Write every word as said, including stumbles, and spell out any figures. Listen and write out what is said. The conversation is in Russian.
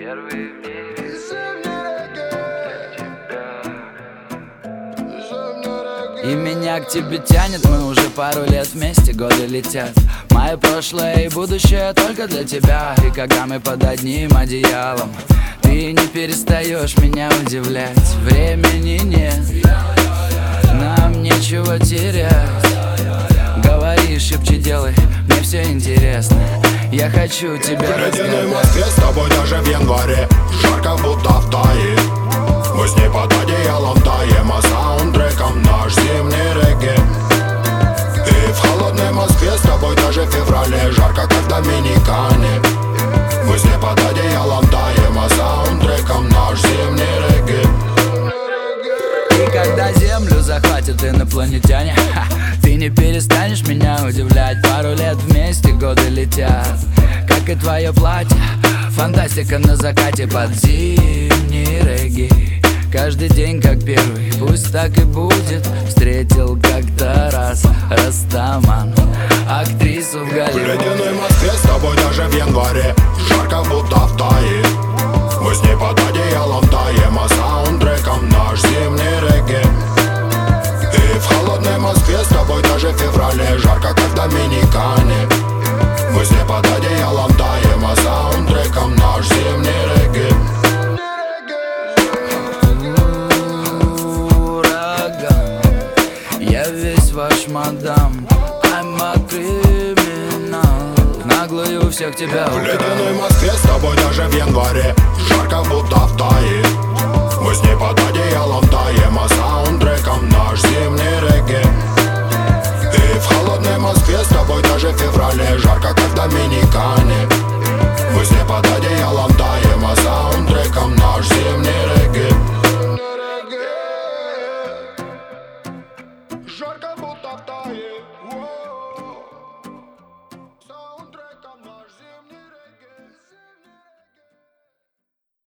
Первый в мире для тебя. И меня к тебе тянет, мы уже пару лет вместе, годы летят. Мое прошлое и будущее только для тебя. И когда мы под одним одеялом, ты не перестаешь меня удивлять. Времени нет, нам нечего терять. Говори, шепчи, делай, мне все интересно. Я хочу тебя В разгадать. ледяной Москве с тобой даже в январе жарко, будто в Тае. Мы с ней под одеялом таем, а саундтреком наш зимний регги. И в холодной Москве с тобой даже в феврале жарко, как в Доминикане. Мы с ней под одеялом таем, а саундтреком наш зимний регги. И когда землю захватят инопланетяне, ха, ты не перестанешь меня удивлять. Пару лет вместе, годы летят, как и твое платье. Фантастика на закате под зимний регги. Каждый день как первый, пусть так и будет. Встретил как-то раз Растаман, актрису в В Голливуде. ледяной Москве с тобой даже в январе жарко, будто в Тае. Мы с ней под одеялом таем, а саундтреком наш зимний регги. И в холодной Москве с тобой даже в феврале жарко, как в Доминикане. Мы с ней под одеялом таем, а саундтреком наш зимний регги. Ураган, я весь ваш мадам, I'm a criminal. Наглую всех тебя В украл. ледяной Москве с тобой даже в январе жарко, будто в Тае. Мы с ней под одеялом таем, а саундтреком наш зимний регги. И в холодной Москве с тобой даже в феврале жарко,